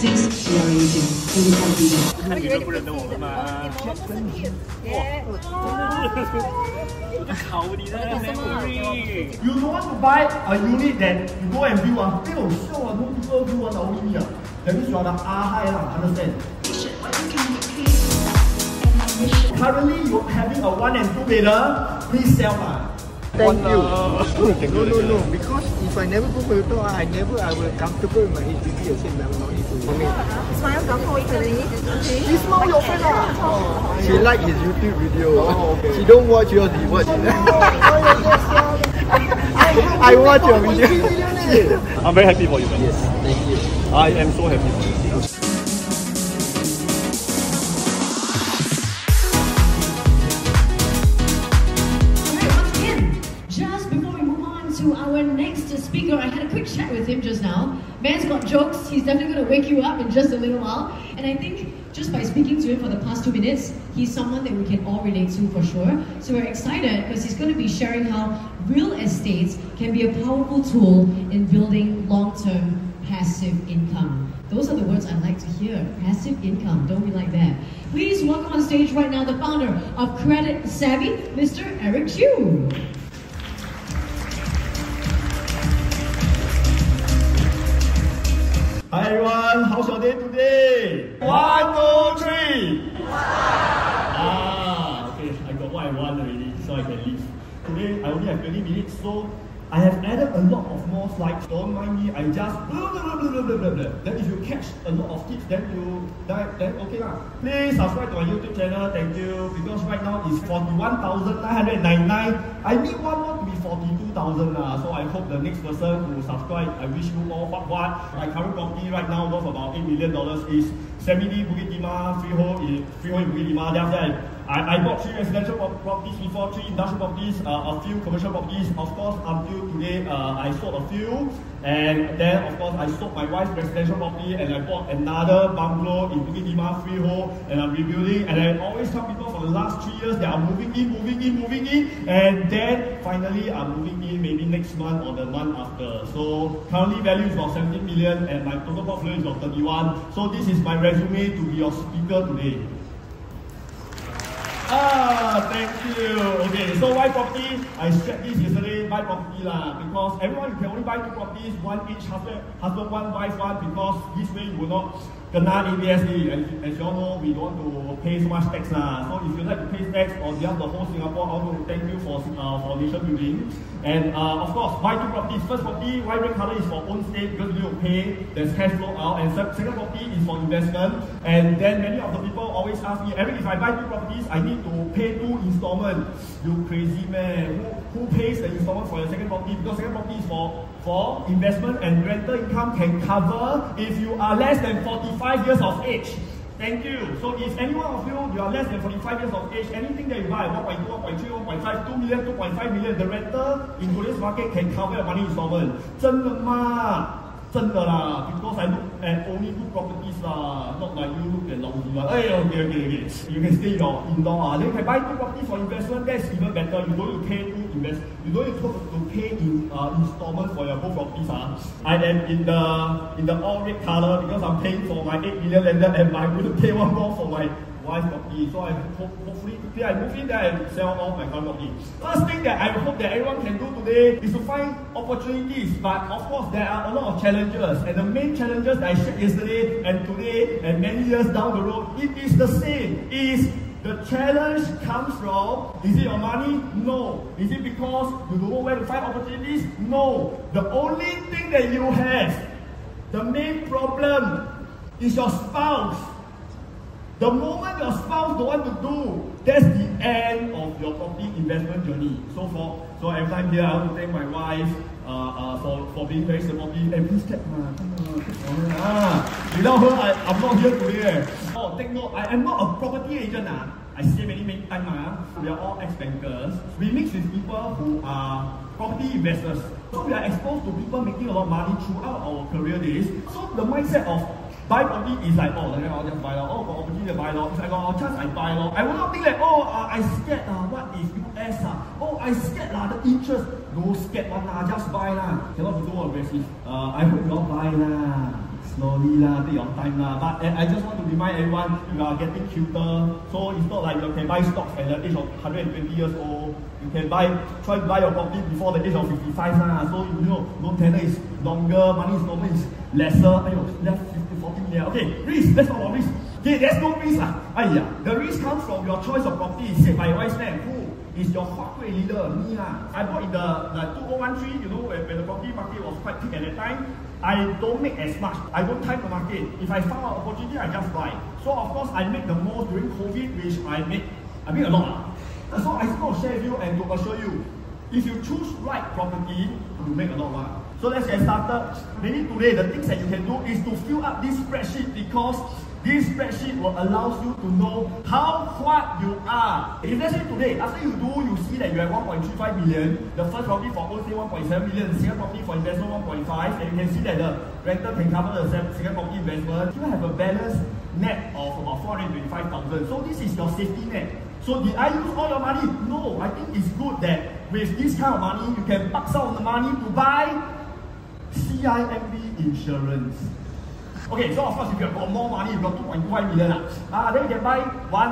practice, we are aging. So we can't do that. 你都不认得我们吗？我的考你的 memory。 You don't want to buy a unit that you go and view ah, still show no people view one only ah. That means you are the high lah, understand? Currently you having a 1 and 2 bedder, please sell lah. Thank you. No. Because if I never go for your tour, I will comfortable in my HDB. I said I will not need to. Smile, come for Italy. He smile your friend ah. She like his YouTube video. Oh, okay. She don't watch yours. She watch it. I watch your video. I'm very happy for you, man. Yes, thank you. I am so happy for you. To our next speaker, I had a quick chat with him just now. Man's got jokes. He's definitely going to wake you up in just a little while. And I think just by speaking to him for the past 2 minutes, he's someone that we can all relate to for sure. So we're excited because he's going to be sharing how real estate can be a powerful tool in building long-term passive income. Those are the words I like to hear. Passive income. Don't be like that. Please welcome on stage right now the founder of Credit Savvy, Mr. Eric Chu. Hi everyone, how's your day today? 1, 2, 3. Okay, I got what I want already, so I can leave. Today I only have 20 minutes, so I have added a lot of more slides. Don't mind me, I just blah, blah, blah, blah, blah, blah, blah. Then if you catch a lot of tips, then okay lah. Please subscribe to my YouTube channel, thank you. Because right now it's 41,999. I need one more to be 42,000 lah. So I hope the next person who subscribe, I wish you all what. My current property right now worth about $8 million is Semi-D Bukit Timah, freehold in Bukit Timah. Then after that, I bought 3 residential properties before, 3 industrial properties, a few commercial properties. Of course, until today, I sold a few. And then, of course, I sold my wife's residential property and I bought another bungalow in Bukit Timah, freehold, and I'm rebuilding. And I always tell people for the last 3 years that I'm moving in. And then, finally, I'm moving in maybe next month or the month after. So, currently value is about 17 million and my total portfolio is about 31. So, this is my resume to be your speaker today. Thank you. Okay, so why property? I said this yesterday, buy property lah. Because everyone, you can only buy 2 properties, one each, husband one, wife one, because this way you will not kena ABSD. As you all know, we don't want to pay so much tax lah. So if you like to pay tax on behalf of the whole Singapore, I want to thank you for nation building. And of course, buy 2 properties. First property, white red color is for own state because you need to pay. There's cash flow out. And second property is for investment. And then many of the people always ask me, Eric, if I buy 2 properties, I need to pay 2 installments. You crazy man? Who pays the installment for your second property? Because second property is for investment and rental income can cover if you are less than 45 years of age. Thank you. So if any one of you are less than 45 years of age, anything that you buy, 1.2, 1.3, 1.5, 2 million, 2.5 million, the rental in today's market can cover your money installment. 真的吗？真的啦 because I look at only 2 properties lah, not like you look at lousy one. Hey, okay. You can stay your indoor. Then you can buy 2 properties for investment. That's even better. You don't need to pay you don't need to pay in installment for your both properties. I am in the all red color because I'm paying for my 8 million landed and I'm going to pay one more for my wife's property. So I hopefully today I move in there and sell all my current property. First thing that I hope that everyone can do today is to find opportunities. But of course there are a lot of challenges. And the main challenges that I shared yesterday and today and many years down the road, it is the same. The challenge comes from, is it your money? No. Is it because you don't know where to find opportunities? No. The only thing that you have, the main problem, is your spouse. The moment your spouse don't want to do, that's the end of your property investment journey. So every time here, I want to thank my wife for being very supportive. And please check without her, I'm not here today. Oh, take note, I am not a property agent. I say many times, we are all ex-bankers. We mix with people who are property investors. So we are exposed to people making a lot of money throughout our career days. So the mindset of buy property is like, oh, then I'll just buy law. Oh, got opportunity to buy law. If I got a chance, I buy law. I will not think like, oh, I scared. What is US? Oh, I scared the interest. No scared one just buy lah. Cannot be too aggressive. I hope you all buy lah. slowly lah, take your time lah. But I just want to remind everyone, you are getting cuter. So it's not like you can buy stocks at the age of 120 years old. You can try to buy your property before the age of 55 lah. So you know, loan tenure is longer, money is normally lesser. Left 40 million. Okay, risk. Let's talk about risk. Okay, there's no risk lah. The risk comes from your choice of property. Said by a wise man. Who is your Huawei leader? Me lah. I bought in the 2013. You know, when the property market was quite peak at that time. I don't make as much. I don't time the market. If I found an opportunity, I just buy. So of course, I make the most during COVID, which I make a lot. So I just want to share with you and to assure you, if you choose right property, you make a lot of money. So let's get started. Maybe today, the things that you can do is to fill up this spreadsheet, because this spreadsheet will allow you to know how what you are. If let's say today, after you see that you have 1.35 million, the first property for own say 1.7 million, the second property for investment 1.5, and you can see that the rental can cover the second property investment, you have a balance net of about 425,000. So this is your safety net. So did I use all your money? No, I think it's good that with this kind of money, you can park some of the money to buy CIMB insurance. Okay, so of course, if you have got more money, you've got 2.25 million. Then you can buy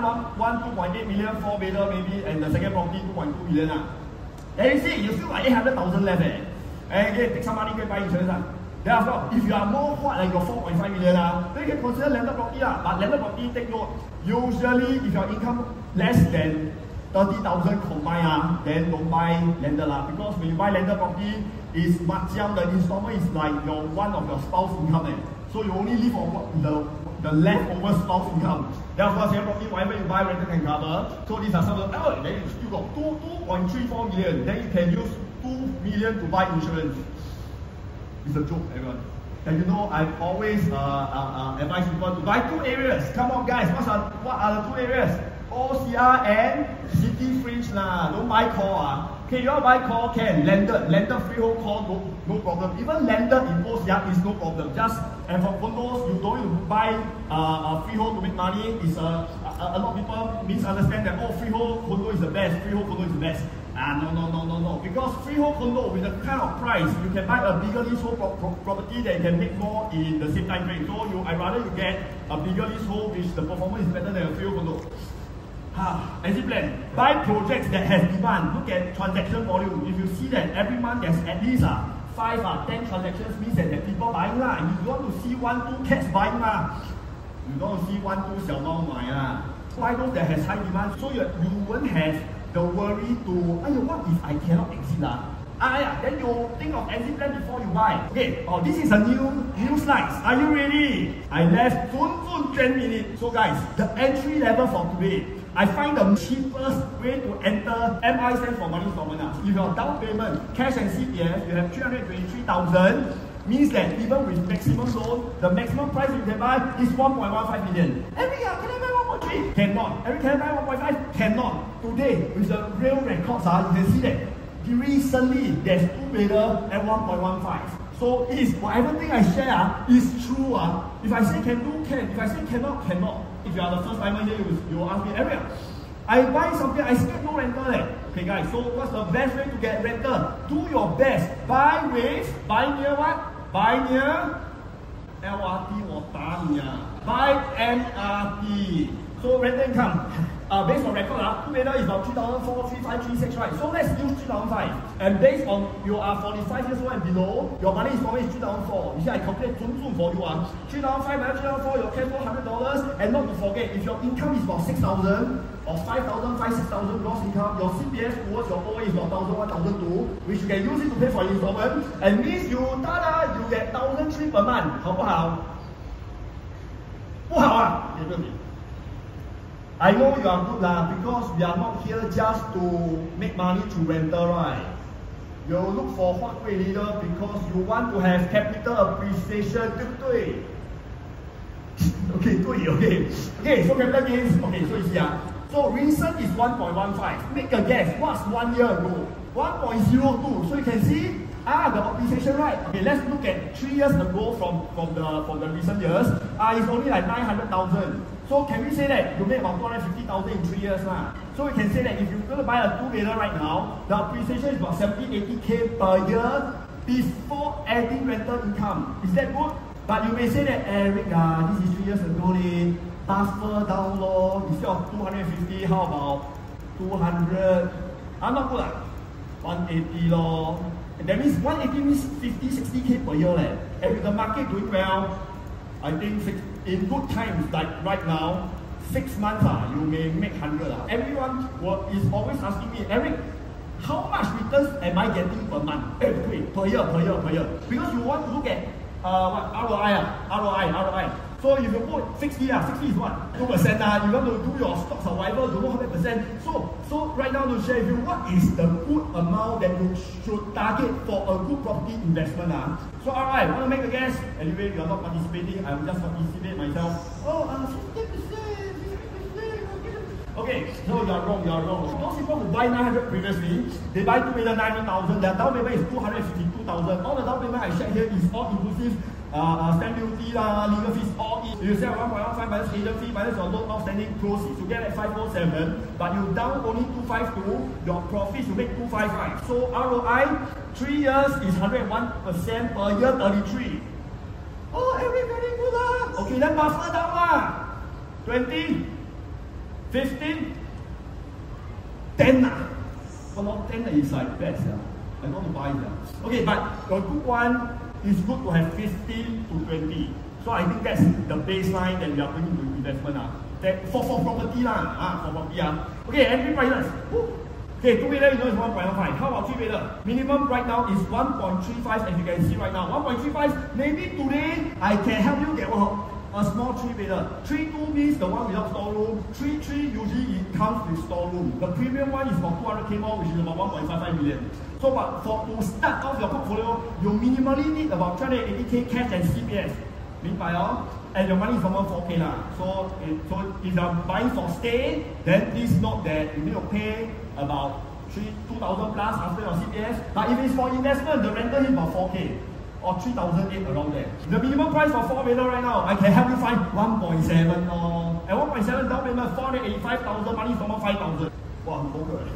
2.8 million, 4-bedder maybe, and the second property 2.2 million. Then you see, you still got 800,000 left. And again, take some money, go buy insurance. Then after all, if you are more like your 4.5 million, then you can consider landed property. But landed property, take note, usually if your income less than 30,000 combined, then don't buy landed because when you buy landed property, it's macam the installment is like one of your spouse income. So you only live on the leftover spouse income. Therefore, second property, whatever you buy, rental can cover. So these are some of the, then you still got 2.34 million. Then you can use 2 million to buy insurance. It's a joke, everyone. And you know, I always advise people to buy 2 areas. Come on, guys. What are the 2 areas? OCR and City Fringe lah. Don't buy core. Okay, you all buy core can. Landed freehold core, no problem. Even landed in OCR is no problem. And for condos, you don't need to buy freehold to make money. It's a lot of people misunderstand that freehold condo is the best. Freehold condo is the best. No. Because freehold condo with the kind of price, you can buy a bigger leasehold property that you can make more in the same time frame. So I'd rather you get a bigger leasehold, which the performance is better than a freehold condo. Exit plan. Buy projects that has demand. Look at transaction volume. If you see that every month there's at least 5 or 10 transactions, means that there are people buying lah. And you don't want to see 1-2 cats buying lah. You don't want to see 1-2 xiao bao mai lah. Buy those that has high demand, so you won't have the worry to, what if I cannot exit lah? Then you think of exit plan before you buy. Okay, this is a new slides. Are you ready? I left 10 minutes. So guys, the entry level for today, I find the cheapest way to enter MI stands for money installment. If your down payment, cash and CPF, you have 323,000, means that even with maximum loan, the maximum price you can buy is 1.15 million. Every year, can I buy 1.3? Cannot. Can I buy 1.5? Cannot. Today, with the real records, you can see that recently there's 2-bedder at 1.15. So is whatever thing I share is true. If I say can do, can. If I say cannot, cannot. If you are the first timer here, you will ask me, Ariel, I buy something, I scared no rental. Okay guys, so what's the best way to get rental? Do your best. Buy near what? Buy near LRT or Tamiya. Buy MRT. So rental income. Based on record, 2-bedder is about 3,400, 3,536, right? So let's use 3,500. And based on you are 45 years old and below, your money is always 3,400. You see, I calculate soon for you. 3,500 minus 3,400, your cash flow $100. And not to forget, if your income is about 6,000 or 5,000, 6,000 gross income, your CPF towards your OA is about 1,000, 1,200, which you can use it to pay for your installment. And means you get 1,300 per month. 好不好？不好啊？ I know you are good because we are not here just to make money to rental, right? You look for Huawei leader because you want to have capital appreciation, 对不对? Okay, so capital gains, so you see, so recent is 1.15. Make a guess, what's 1 year ago? 1.02, so you can see, the appreciation, right? Okay, let's look at 3 years ago from the recent years. It's only like 900,000. So can we say that you make about 250,000 in 3 years now? So we can say that if you're going to buy a 2-bedder right now, the appreciation is about 70-80K per year before adding rental income. Is that good? But you may say that, Eric, this is 3 years ago, buffer down low, instead of 250, how about 200? I'm not good, 180 low. And that means 180 means 50, 60K per year. And with the market doing well, I think in good times, like right now, 6 months, you may make 100. Everyone is always asking me, Eric, how much returns am I getting per month? Per year. Because you want to look at ROI. So if you put 60 is what? 2%. You want to do your stock survival, don't know 100%. So right now to share with you what is the good amount that you should target for a good property investment. So alright, want to make a guess? Anyway, you are not participating, I will just participate myself. 50%. Okay, so you are wrong. Those people who buy 900 previously, they buy 2,90,000, their down payment is 252,000. All the down payment I shared here is all inclusive stamp duty, legal fees, all in. You sell 1.15 minus agent fee minus your loan outstanding proceeds, you get at 547, but you down only 252, your profits you make 255. So ROI, 3 years is 101% per year, 33. Oh, everybody good. Okay, then buffer down 20. 15, 10 Well, 10 is like best. I don't want to buy that. Okay, but a good one is good to have 15 to 20. So I think that's the baseline that we are putting into investment. That for property for property. Okay, entry prices. Okay, 2-wheeler you know is 1.15. How about 3-wheeler? Minimum right now is 1.35 as you can see right now. 1.35, maybe today I can help you get a small 3-wheeler. 3.2 means the one without storeroom. 3.3 usually it comes with storeroom. The premium one is about 200k more, which is about 1.55 million. So but to start off your portfolio, you minimally need about 380k cash and CPS. And your money is almost 4k So if you're buying for stay, then please note that you need to pay about 2,000 plus after your CPS. But if it's for investment, the rental is about 4k. Or 3,008 around there. The minimum price for 4-wheeler right now, I can help you find 1.7 At 1.7 down payment, 485,000, money is almost 5,000. Wow, I'm good.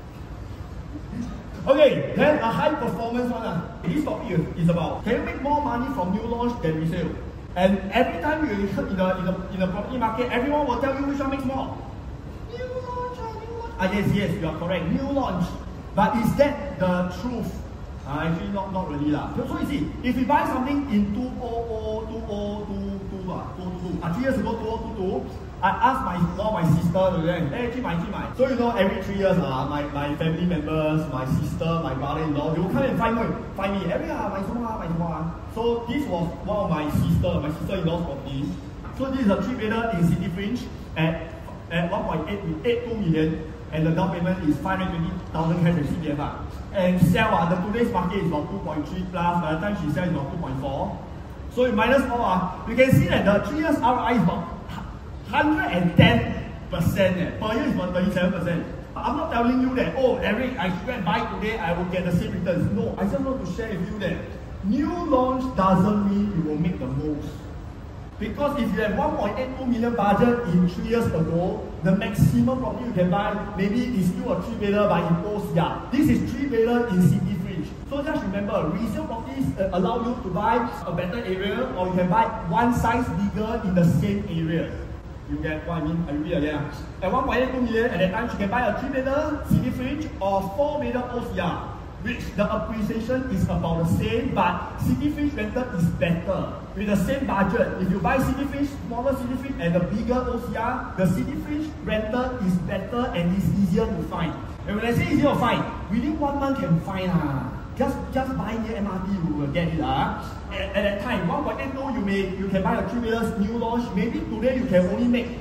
Okay, then a high performance one. This topic is about, can you make more money from new launch than resale? And every time you heard in the property market, everyone will tell you which one makes more. New launch. Yes, you are correct. New launch. But is that the truth? Actually, not really. So you see, if you buy something in 2022, 3 years ago, 2022, I asked my sister, hey, so you know, every 3 years, my family members, my sister, my brother-in-law, they will come and find me. Every year, So this was one of my sister-in-law's property. So this is a 3-bedder in City Fringe at 1.82 million. And the down payment is 520,000 cash and CPF. And sell, the today's market is about 2.3 plus, by the time she sells it's about 2.4. So you minus all, you can see that the 3 years ROI is about 110%. Per year is about 37%. I'm not telling you that, oh Eric, I should go and buy today, I will get the same returns. No, I just want to share with you that new launch doesn't mean you will make the most. Because if you have 1.82 million budget in 3 years ago, the maximum property you can buy maybe is still a 3-bedder but in OCR. This is 3-bedder in City Fringe. So just remember, resale properties allow you to buy a better area, or you can buy one size bigger in the same area. You get what I mean? I repeat again. At 1.82 million, at that time, you can buy a 3-bedder City Fringe or 4-bedder OCR, which the appreciation is about the same, but City Fringe rental is better. With the same budget, if you buy City Fringe, smaller City Fringe and the bigger OCR, the City Fringe rental is better and is easier to find. And when I say easier to find, within 1 month can find. Just buy near MRT, you will get it. At that time, 1.82 you can buy a 3-bedder new launch. Maybe today you can only make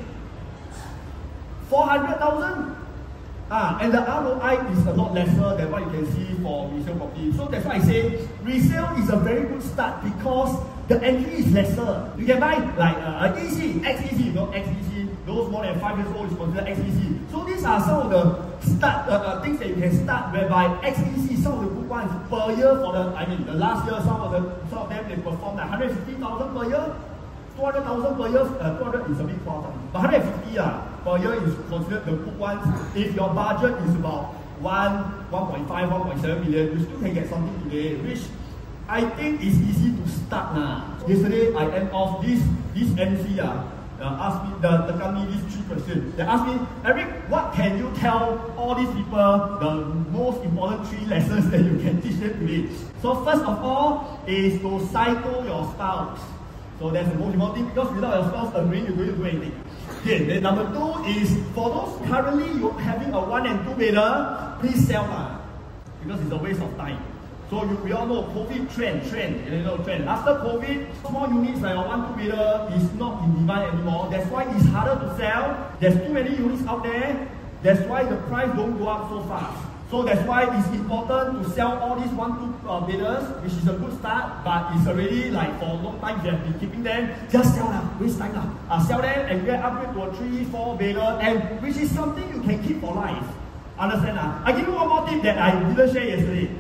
400,000. And the ROI is a lot lesser than what you can see for resale property. So that's why I say resale is a very good start because the entry is lesser. You can buy like EC, XEC, you know, XEC, those more than 5 years old is considered XEC. So these are some of the things that you can start whereby XEC, some of the good ones per year for the last year, some of them they performed like 150,000 per year. 200,000 per year, 200 is a bit far, but 150 per year is considered the good ones. If your budget is about 1.5, 1.7 million, you still can get something today, which I think it's easy to start now. Yesterday I end off this MC asked me tell me these 3 questions. They asked me, Eric, what can you tell all these people the most important 3 lessons that you can teach them today? So first of all is to cycle your spouse. So that's the most important thing, because without your spouse agreeing, you're going to do anything. Okay, then number 2 is for those currently you're having a 1 and 2 bedder, please sell because it's a waste of time. So we all know COVID trend. After COVID, small units like a 1, 2 bedder is not in demand anymore. That's why it's harder to sell. There's too many units out there. That's why the price don't go up so fast. So that's why it's important to sell all these 1, 2 bedders, which is a good start, but it's already like for a long time you have been keeping them. Just sell waste time sell them and get upgrade to a 3, 4 bedder, and which is something you can keep for life. Understand? I give you one more tip that I didn't share yesterday.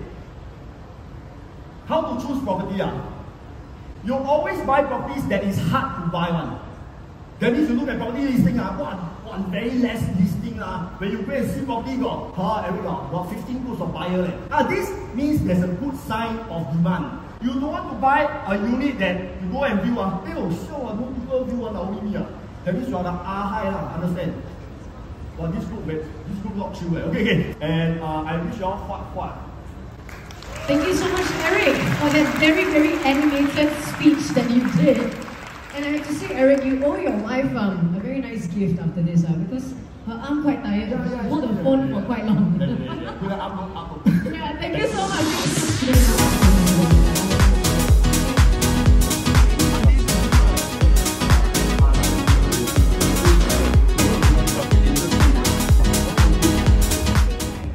How to choose property? You always buy properties that is hard to buy one. That means you look at property listing, one very less listing. When you go and see property, got 15 groups of buyer. This means there's a good sign of demand. You don't want to buy a unit that you go and view, no people view only me. That means you are the high, understand? Well, this group not chill. Okay. And I wish you all what. Thank you so much, Eric, for that very, very animated speech that you did. And I have to say, Eric, you owe your wife a very nice gift after this, because her arm quite tired. Hold the phone for quite long.